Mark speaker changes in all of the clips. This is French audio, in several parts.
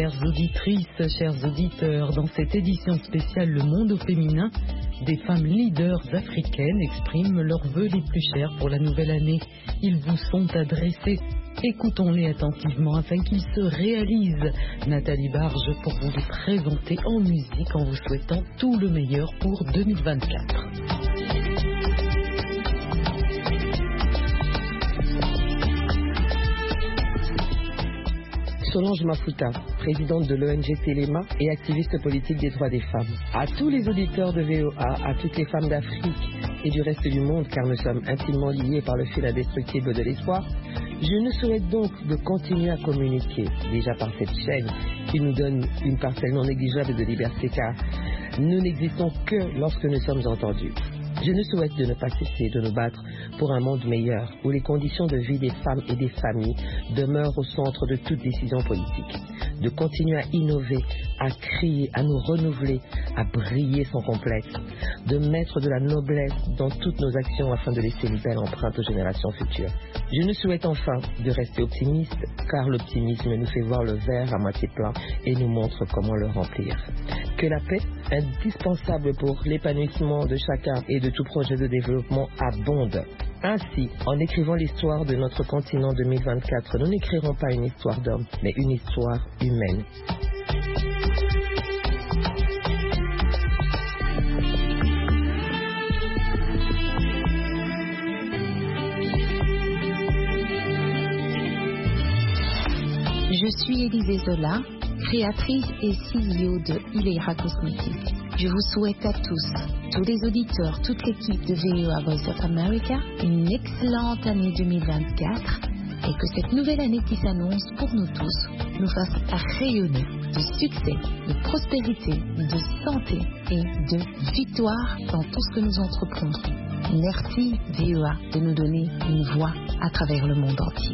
Speaker 1: Chères auditrices, chers auditeurs, dans cette édition spéciale Le Monde au féminin, des femmes leaders africaines expriment leurs vœux les plus chers pour la nouvelle année. Ils vous sont adressés. Écoutons-les attentivement afin qu'ils se réalisent. Nathalie Barge pour vous les présenter en musique en vous souhaitant tout le meilleur pour 2024.
Speaker 2: Solange Mafuta, présidente de l'ONG Téléma et activiste politique des droits des femmes. À tous les auditeurs de VOA, à toutes les femmes d'Afrique et du reste du monde, car nous sommes intimement liés par le fil indestructible de l'espoir, je nous souhaite donc de continuer à communiquer, déjà par cette chaîne qui nous donne une parcelle non négligeable de liberté, car nous n'existons que lorsque nous sommes entendus. Je nous souhaite de ne pas cesser de nous battre pour un monde meilleur, où les conditions de vie des femmes et des familles demeurent au centre de toute décision politique. De continuer à innover, à crier, à nous renouveler, à briller sans complexe. De mettre de la noblesse dans toutes nos actions afin de laisser une belle empreinte aux générations futures. Je nous souhaite enfin de rester optimistes, car l'optimisme nous fait voir le verre à moitié plein et nous montre comment le remplir. Que la paix, indispensable pour l'épanouissement de chacun et de tout projet de développement, abonde. Ainsi, en écrivant l'histoire de notre continent 2024, nous n'écrirons pas une histoire d'homme, mais une histoire humaine.
Speaker 3: Je suis Élisée Zola, créatrice et CEO de Ileira Cosmetics. Je vous souhaite à tous les auditeurs, toute l'équipe de VOA Voice of America, une excellente année 2024 et que cette nouvelle année qui s'annonce pour nous tous nous fasse rayonner de succès, de prospérité, de santé et de victoire dans tout ce que nous entreprendrons. Merci VOA de nous donner une voix à travers le monde entier.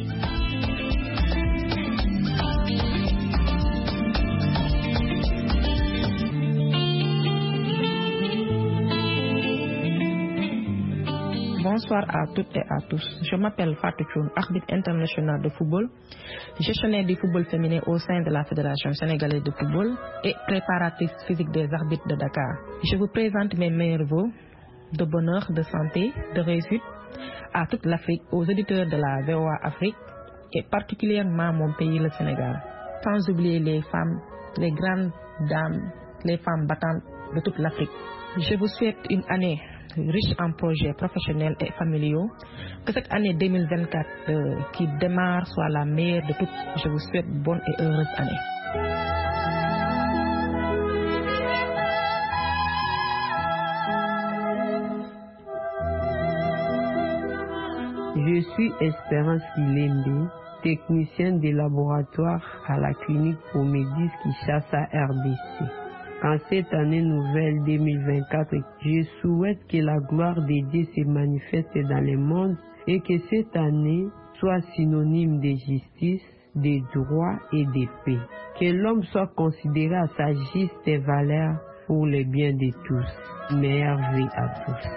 Speaker 4: Bonsoir à toutes et à tous. Je m'appelle Fatou Thioune, arbitre international de football, gestionnaire du football féminin au sein de la Fédération sénégalaise de football et préparatrice physique des arbitres de Dakar. Je vous présente mes meilleurs vœux de bonheur, de santé, de réussite à toute l'Afrique, aux auditeurs de la VOA Afrique et particulièrement mon pays, le Sénégal. Sans oublier les femmes, les grandes dames, les femmes battantes de toute l'Afrique. Je vous souhaite une année riche en projets professionnels et familiaux. Que cette année 2024 qui démarre soit la meilleure de toutes. Je vous souhaite bonne et heureuse année.
Speaker 5: Je suis Espérance Ilembe, technicienne de laboratoire à la clinique Promédis Kinshasa RDC. En cette année nouvelle 2024, je souhaite que la gloire de Dieu se manifeste dans le monde et que cette année soit synonyme de justice, de droit et de paix. Que l'homme soit considéré à sa juste valeur pour le bien de tous. Meilleure vie à tous.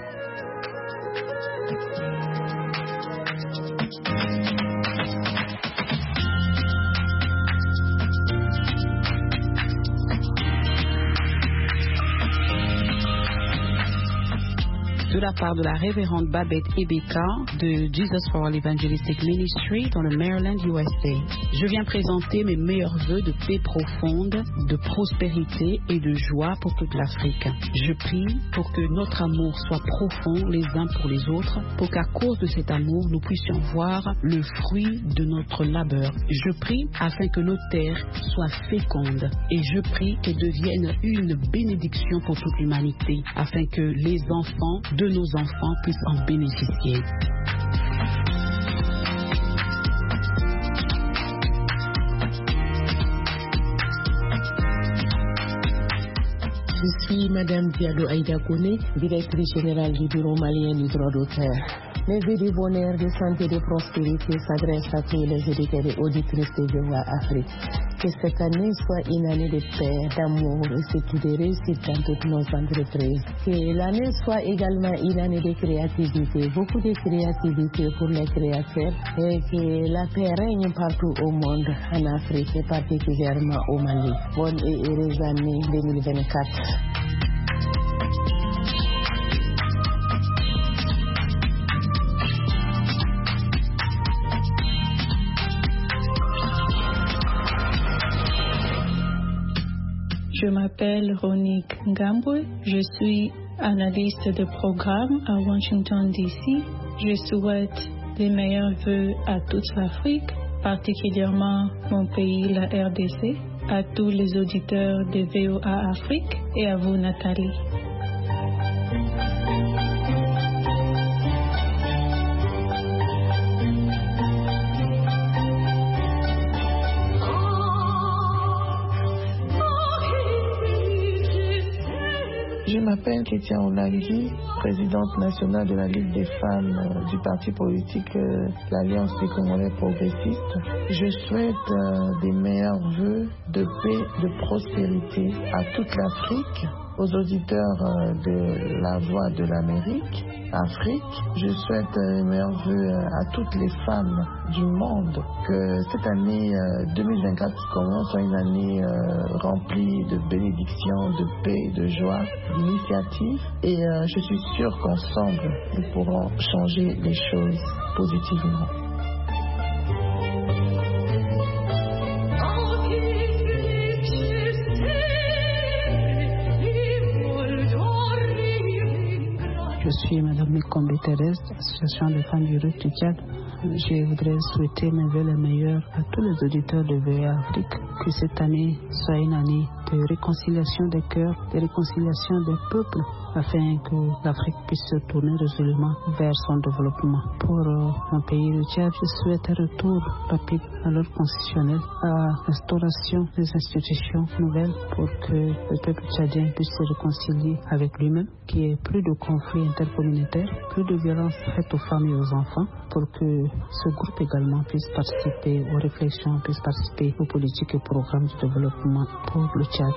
Speaker 6: De la part de la révérende Babette Ebeka de Jesus for All Evangelistic Ministry dans le Maryland, USA. Je viens présenter mes meilleurs vœux de paix profonde, de prospérité et de joie pour toute l'Afrique. Je prie pour que notre amour soit profond les uns pour les autres, pour qu'à cause de cet amour, nous puissions voir le fruit de notre labeur. Je prie afin que nos terres soient fécondes et je prie qu'elles deviennent une bénédiction pour toute l'humanité, afin que les enfants de nos enfants puissent en bénéficier.
Speaker 7: Je suis Madame Diado Aïda Kone, directrice générale du Bureau malien du droit d'auteur. Mes vœux de bonheur, de santé et de prospérité s'adressent à tous les auditeurs et auditrices de VOA Afrique. Que cette année soit une année de paix, d'amour et surtout de réussite dans toutes nos entreprises. Que l'année soit également une année de créativité, beaucoup de créativité pour les créateurs et que la paix règne partout au monde, en Afrique et particulièrement au Mali. Bonne et heureuse année 2024.
Speaker 8: Je m'appelle Ronique Ngambwe, je suis analyste de programme à Washington, D.C. Je souhaite les meilleurs vœux à toute l'Afrique, particulièrement mon pays, la RDC, à tous les auditeurs de VOA Afrique et à vous, Nathalie.
Speaker 9: Je m'appelle Kétia Onaghi, présidente nationale de la Ligue des femmes du parti politique l'Alliance des Congolais progressistes. Je souhaite des meilleurs vœux de paix, de prospérité à toute l'Afrique, aux auditeurs de la Voix de l'Amérique, Afrique. Je souhaite les meilleurs vœux à toutes les femmes du monde, que cette année 2024 qui commence soit une année remplie de bénédictions, de paix, de joie, d'initiatives. Et je suis sûre qu'ensemble, nous pourrons changer les choses positivement.
Speaker 10: Je suis Mme Mekombe Thérèse, Association des femmes du Rif du Tchad. Je voudrais souhaiter mes vœux les meilleurs à tous les auditeurs de VOA Afrique. Que cette année soit une année de réconciliation des cœurs, de réconciliation des peuples, afin que l'Afrique puisse se tourner résolument vers son développement. Pour mon pays, le Tchad, je souhaite un retour rapide à l'ordre constitutionnel, à l'instauration des institutions nouvelles pour que le peuple tchadien puisse se réconcilier avec lui-même, qu'il n'y ait plus de conflits intercommunautaires, plus de violences faites aux femmes et aux enfants, pour que ce groupe également puisse participer aux réflexions, puisse participer aux politiques et programmes de développement pour le Tchad.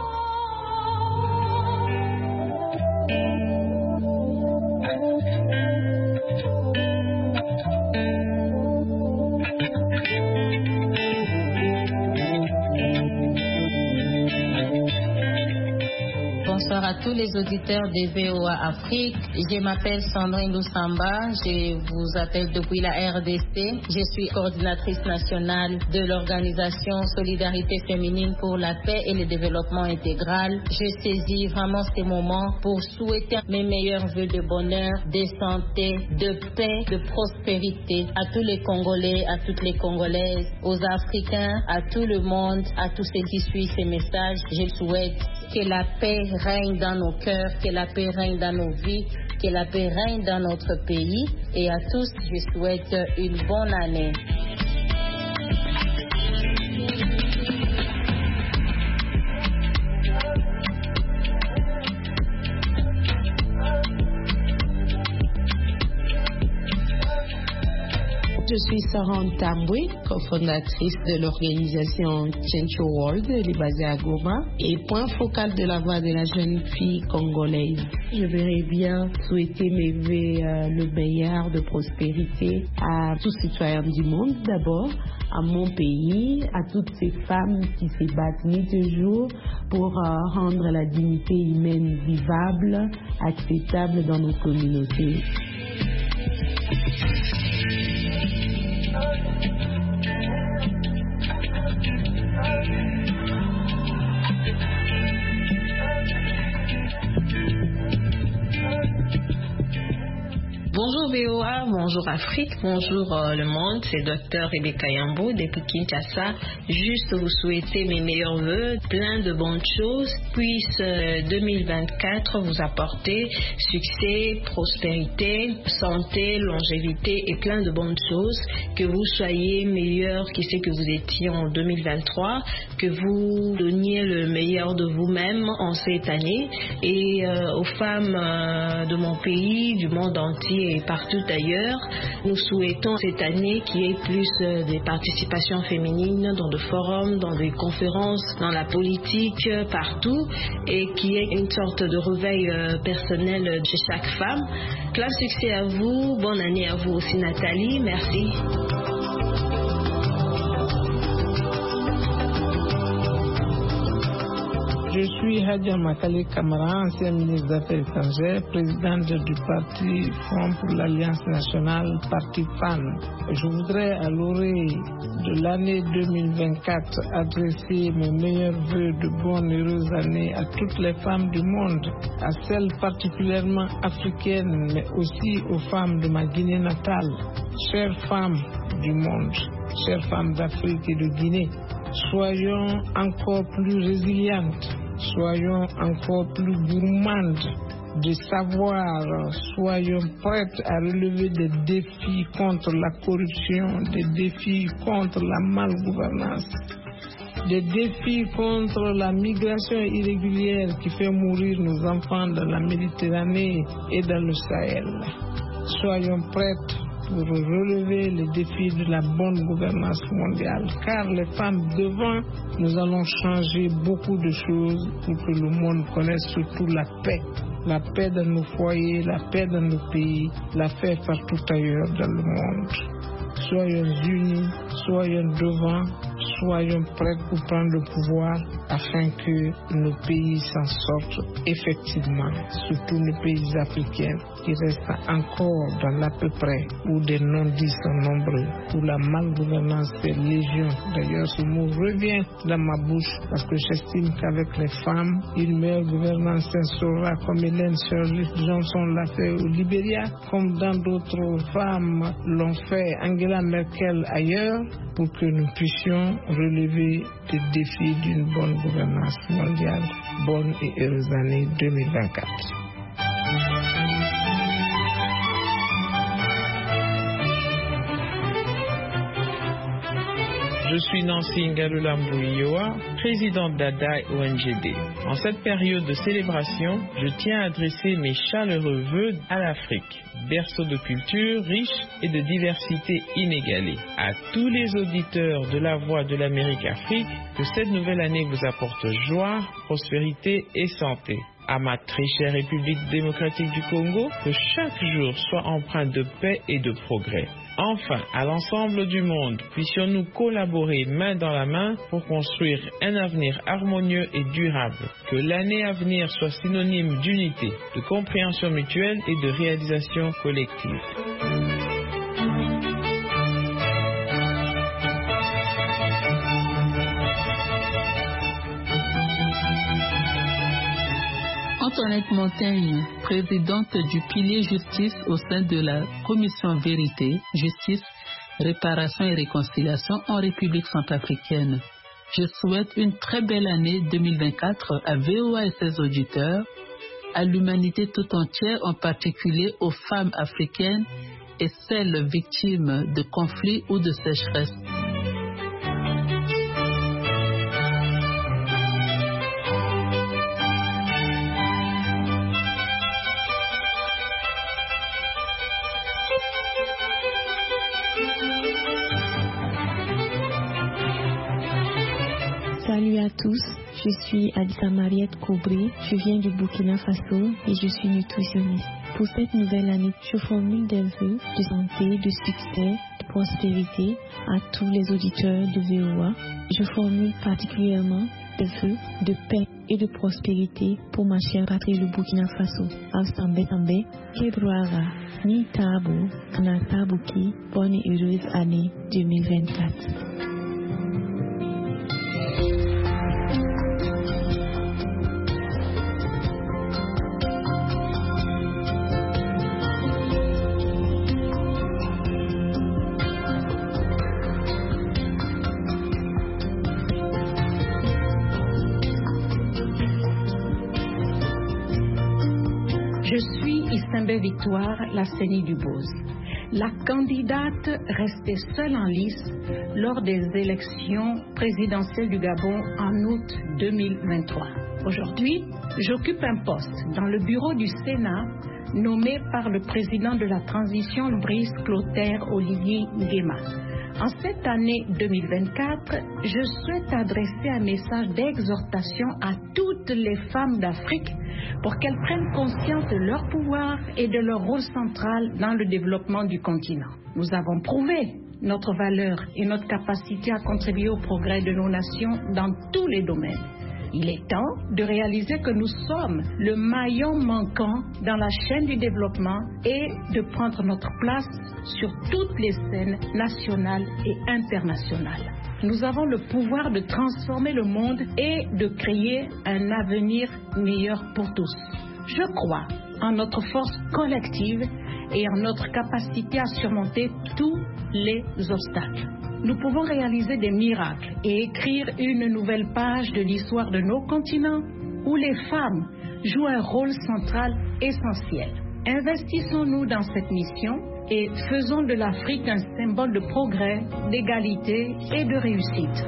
Speaker 11: Bonsoir à tous les auditeurs de VOA Afrique. Je m'appelle Sandrine Lusamba. Je vous appelle depuis la RDC. Je suis coordinatrice nationale de l'organisation Solidarité féminine pour la paix et le développement intégral. Je saisis vraiment ces moments pour souhaiter mes meilleurs vœux de bonheur, de santé, de paix, de prospérité à tous les Congolais, à toutes les Congolaises, aux Africains, à tout le monde, à tous ceux qui suivent ces messages. Je souhaite que la paix règne dans nos cœurs, que la paix règne dans nos vies, que la paix règne dans notre pays. Et à tous, je souhaite une bonne année.
Speaker 7: Je suis Sarah Ntambwe, cofondatrice de l'organisation Chencho World, elle est basée à Goma, et point focal de la voix de la jeune fille congolaise. Je voudrais bien souhaiter mes vœux le meilleur de prospérité à tous les citoyens du monde d'abord, à mon pays, à toutes ces femmes qui se battent nuit et jour pour rendre la dignité humaine vivable, acceptable dans nos communautés.
Speaker 12: Bonjour VOA, bonjour Afrique, bonjour le monde, c'est Dr Rebecca Yambo depuis Kinshasa. Juste vous souhaiter mes meilleurs vœux, plein de bonnes choses, puisse 2024 vous apporter succès, prospérité, santé, longévité et plein de bonnes choses, que vous soyez meilleur que ce que vous étiez en 2023, que vous donniez le meilleur de vous-même en cette année et aux femmes de mon pays, du monde entier et partout ailleurs, nous souhaitons cette année qu'il y ait plus de participation féminine dans des forums, dans des conférences, dans la politique, partout, et qu'il y ait une sorte de réveil personnel chez chaque femme. Plein succès à vous, bonne année à vous aussi Nathalie, merci.
Speaker 13: Je suis Hadja Makale Kamara, ancienne ministre des Affaires étrangères, présidente du parti Front pour l'Alliance nationale, parti FAN. Je voudrais à l'orée de l'année 2024 adresser mes meilleurs vœux de bonne et heureuse année à toutes les femmes du monde, à celles particulièrement africaines, mais aussi aux femmes de ma Guinée natale. Chères femmes du monde, chères femmes d'Afrique et de Guinée, soyons encore plus résilientes, soyons encore plus gourmandes de savoir, soyons prêtes à relever des défis contre la corruption, des défis contre la malgouvernance, des défis contre la migration irrégulière qui fait mourir nos enfants dans la Méditerranée et dans le Sahel. Soyons prêtes pour relever les défis de la bonne gouvernance mondiale. Car les femmes devant, nous allons changer beaucoup de choses pour que le monde connaisse surtout la paix. La paix dans nos foyers, la paix dans nos pays, la paix partout ailleurs dans le monde. Soyons unis, soyons devant, soyons prêts pour prendre le pouvoir afin que nos pays s'en sortent effectivement, surtout nos pays africains qui restent encore dans l'à peu près où des non-dits sont nombreux, où la malgouvernance est légion. D'ailleurs, ce mot revient dans ma bouche parce que j'estime qu'avec les femmes, une meilleure gouvernance s'instaurera comme Hélène Sirleaf Johnson l'a fait au Libéria, comme dans d'autres femmes l'ont fait Angela Merkel ailleurs, pour que nous puissions relever les défis d'une bonne gouvernance mondiale. Bonne et heureuse année 2024.
Speaker 14: Je suis Nancy Ngalula Mbouyoa, présidente d'ADAI ONGD. En cette période de célébration, je tiens à adresser mes chaleureux vœux à l'Afrique, berceau de culture riche et de diversité inégalée. À tous les auditeurs de la Voix de l'Amérique Afrique, que cette nouvelle année vous apporte joie, prospérité et santé. À ma très chère République démocratique du Congo, que chaque jour soit empreint de paix et de progrès. Enfin, à l'ensemble du monde, puissions-nous collaborer main dans la main pour construire un avenir harmonieux et durable. Que l'année à venir soit synonyme d'unité, de compréhension mutuelle et de réalisation collective.
Speaker 15: Antoinette Montaigne, présidente du pilier justice au sein de la commission Vérité, Justice, Réparation et Réconciliation en République centrafricaine. Je souhaite une très belle année 2024 à VOA et ses auditeurs, à l'humanité tout entière, en particulier aux femmes africaines et celles victimes de conflits ou de sécheresse.
Speaker 16: Salut à tous, je suis Adissa Mariette Kobré, je viens du Burkina Faso et je suis nutritionniste. Pour cette nouvelle année, je formule des vœux de santé, de succès, de prospérité à tous les auditeurs de VOA. Je formule particulièrement des vœux de paix et de prospérité pour ma chère patrie le Burkina Faso. Alsambe Tambe, Kebrouara, Ni Tabu, Kanatabuki, bonne et heureuse année 2024.
Speaker 17: Simbe Victoire, la CENI du Bose. La candidate restée seule en lice lors des élections présidentielles du Gabon en août 2023. Aujourd'hui, j'occupe un poste dans le bureau du Sénat nommé par le président de la transition Brice Clotaire Olivier Nguema. En cette année 2024, je souhaite adresser un message d'exhortation à toutes les femmes d'Afrique pour qu'elles prennent conscience de leur pouvoir et de leur rôle central dans le développement du continent. Nous avons prouvé notre valeur et notre capacité à contribuer au progrès de nos nations dans tous les domaines. Il est temps de réaliser que nous sommes le maillon manquant dans la chaîne du développement et de prendre notre place sur toutes les scènes nationales et internationales. Nous avons le pouvoir de transformer le monde et de créer un avenir meilleur pour tous. Je crois en notre force collective et en notre capacité à surmonter tous les obstacles. Nous pouvons réaliser des miracles et écrire une nouvelle page de l'histoire de nos continents où les femmes jouent un rôle central essentiel. Investissons-nous dans cette mission et faisons de l'Afrique un symbole de progrès, d'égalité et de réussite.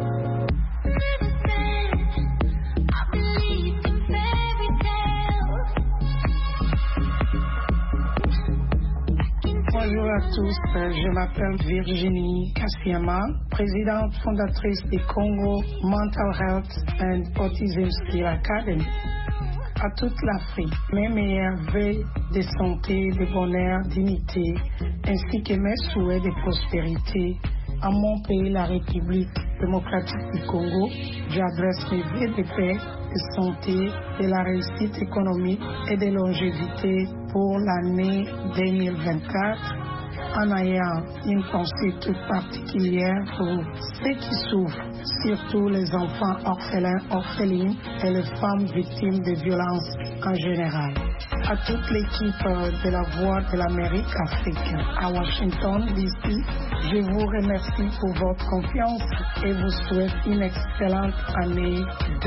Speaker 18: Bonjour à tous, je m'appelle Virginie Kassiama, présidente fondatrice du Congo Mental Health and Autism Skill Academy. À toute l'Afrique, mes meilleurs vœux de santé, de bonheur, dignité, ainsi que mes souhaits de prospérité à mon pays, la République démocratique du Congo. J'adresse mes vœux de paix, de santé, de la réussite économique et de longévité pour l'année 2024, en ayant une pensée toute particulière pour ceux qui souffrent, surtout les enfants orphelins, orphelines et les femmes victimes de violences en général. À toute l'équipe de la Voix de l'Amérique africaine à Washington, D.C., je vous remercie pour votre confiance et vous souhaite une excellente année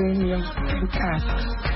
Speaker 18: 2024.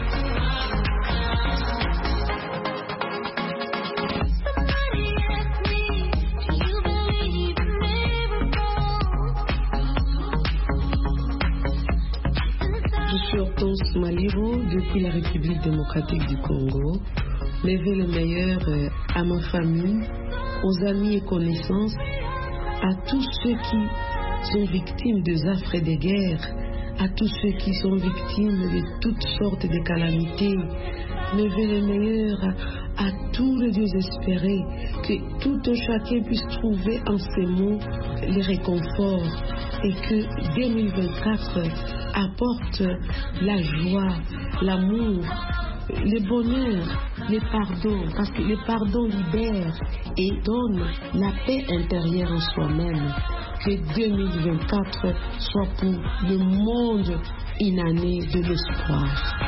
Speaker 2: Maliro, depuis la République démocratique du Congo, mes vœux les meilleurs à ma famille, aux amis et connaissances, à tous ceux qui sont victimes des affres de guerre, à tous ceux qui sont victimes de toutes sortes de calamités. Mes vœux les meilleurs à tous les désespérés, que tout un chacun puisse trouver en ces mots les réconforts et que 2024 apporte la joie, l'amour, le bonheur, le pardon, parce que le pardon libère et donne la paix intérieure en soi-même. Que 2024 soit pour le monde une année de l'espoir.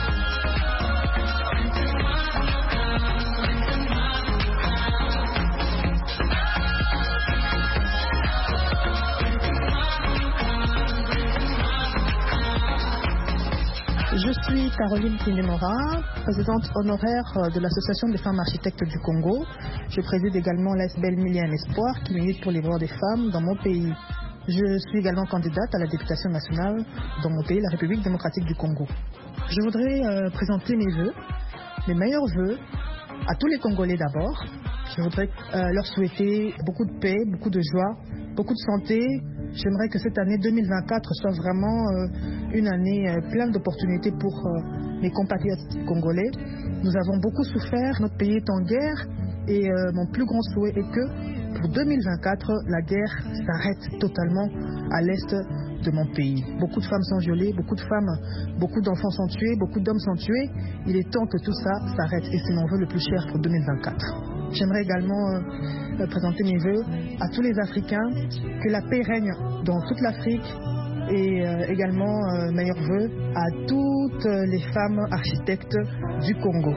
Speaker 19: Je suis Caroline Kinemora, présidente honoraire de l'Association des femmes architectes du Congo. Je préside également l'ASBEL Million Espoir qui milite pour les droits des femmes dans mon pays. Je suis également candidate à la députation nationale dans mon pays, la République démocratique du Congo. Je voudrais présenter mes vœux, mes meilleurs vœux à tous les Congolais d'abord. Je voudrais leur souhaiter beaucoup de paix, beaucoup de joie, beaucoup de santé. J'aimerais que cette année 2024 soit vraiment une année pleine d'opportunités pour mes compatriotes congolais. Nous avons beaucoup souffert, notre pays est en guerre et mon plus grand souhait est que pour 2024, la guerre s'arrête totalement à l'est de mon pays. Beaucoup de femmes sont violées, beaucoup d'enfants sont tués, beaucoup d'hommes sont tués. Il est temps que tout ça s'arrête et c'est mon vœu le plus cher pour 2024. J'aimerais également présenter mes vœux à tous les Africains, que la paix règne dans toute l'Afrique et également meilleurs vœux à toutes les femmes architectes du Congo.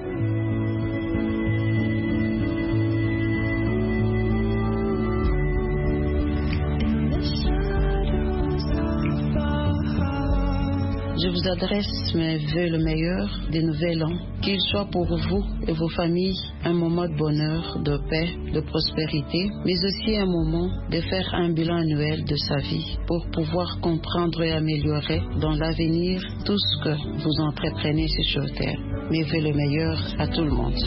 Speaker 20: Je
Speaker 6: vous adresse mes vœux le meilleur des nouvel an. Qu'il soit pour vous et vos familles un moment de bonheur, de paix, de prospérité, mais aussi un moment de faire un bilan annuel de sa vie pour pouvoir comprendre et améliorer dans l'avenir tout ce que vous entreprenez sur Terre. Mes vœux le meilleur à tout le monde.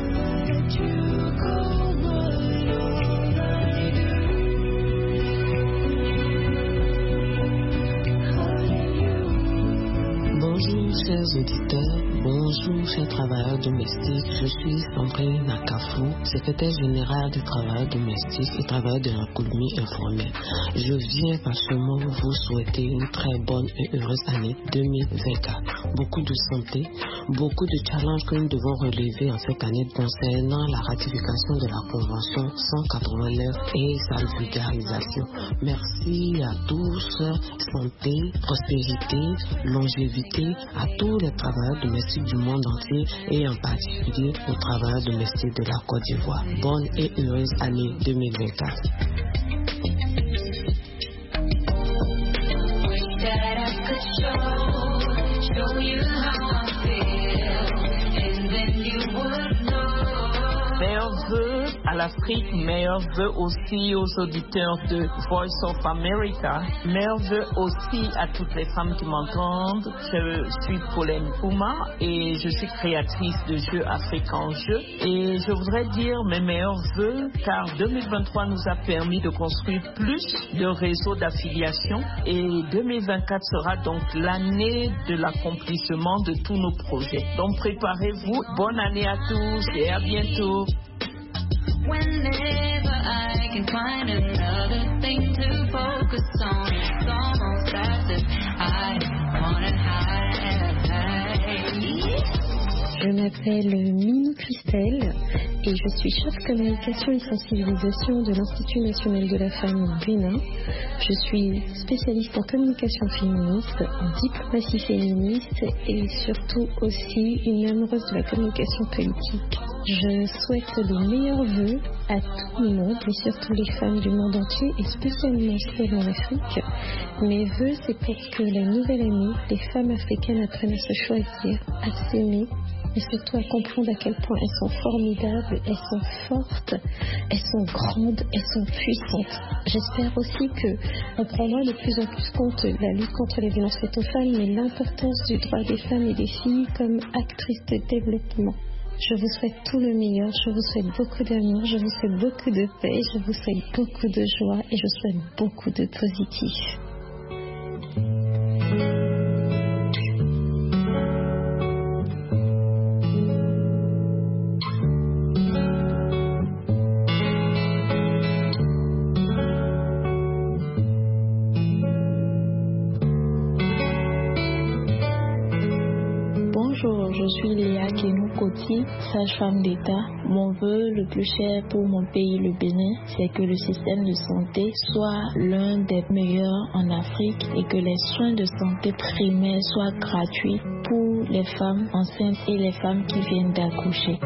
Speaker 7: Bonjour chers auditeurs, bonjour chers travailleurs domestiques, je suis Sandrine Nakafou, secrétaire générale des travailleurs domestiques et travailleurs de l'économie informelle. Je viens partiellement vous souhaiter une très bonne et heureuse année 2024. Beaucoup de santé, beaucoup de challenges que nous devons relever en cette année concernant la ratification de la Convention 189 et sa vulgarisation. Merci à tous, santé, prospérité, longévité à tous les travailleurs domestiques du monde entier et en particulier aux travailleurs domestiques de la Côte d'Ivoire. Bonne et heureuse année 2024.
Speaker 14: Meilleurs vœux à l'Afrique, meilleurs vœux aussi aux auditeurs de Voice of America, meilleurs vœux aussi à toutes les femmes qui m'entendent. Je suis Pauline Pouma et je suis créatrice de jeux Afrique en jeu. Et je voudrais dire mes meilleurs vœux car 2023 nous a permis de construire plus de réseaux d'affiliation et 2024 sera donc l'année de l'accomplissement de tous nos projets. Donc préparez-vous. Bonne année à tous et à bientôt.
Speaker 20: Whenever I can find another thing to focus on, it's almost as if I wanna hide.
Speaker 16: Je m'appelle Minou Christelle et je suis chef communication et sensibilisation de l'Institut national de la femme au Bénin. Je suis spécialiste en communication féministe, en diplomatie féministe et surtout aussi une amoureuse de la communication politique. Je souhaite les meilleurs vœux à tout le monde, et surtout les femmes du monde entier, et spécialement celles en Afrique. Mes vœux, c'est pour que la nouvelle année, les femmes africaines apprennent à se choisir, à s'aimer, et surtout à comprendre à quel point elles sont formidables, elles sont fortes, elles sont grandes, elles sont puissantes. J'espère aussi qu'on prendra de plus en plus compte de la lutte contre les violences faites aux femmes, mais l'importance du droit des femmes et des filles comme actrices de développement. Je vous souhaite tout le meilleur, je vous souhaite beaucoup d'amour, je vous souhaite beaucoup de paix, je vous souhaite beaucoup de joie et je souhaite beaucoup de positif.
Speaker 8: Bonjour, je suis Léa Kenou-Koti, sage-femme d'État. Mon vœu le plus cher pour mon pays, le Bénin, c'est que le système de santé soit l'un des meilleurs en Afrique et que les soins de santé primaires soient gratuits pour les femmes enceintes et les femmes qui viennent d'accoucher.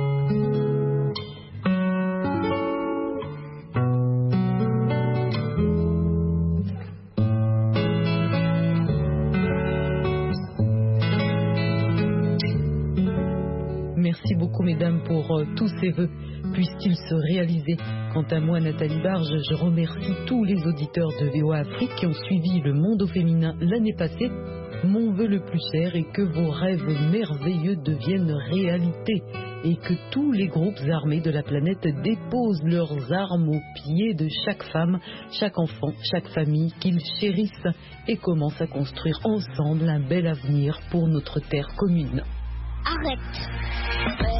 Speaker 1: Merci beaucoup mesdames pour tous ces vœux, puissent-ils se réaliser. Quant à moi, Nathalie Barge, je remercie tous les auditeurs de VOA Afrique qui ont suivi le monde au féminin l'année passée. Mon vœu le plus cher est que vos rêves merveilleux deviennent réalité et que tous les groupes armés de la planète déposent leurs armes aux pieds de chaque femme, chaque enfant, chaque famille, qu'ils chérissent et commencent à construire ensemble un bel avenir pour notre terre commune.
Speaker 20: Arrête.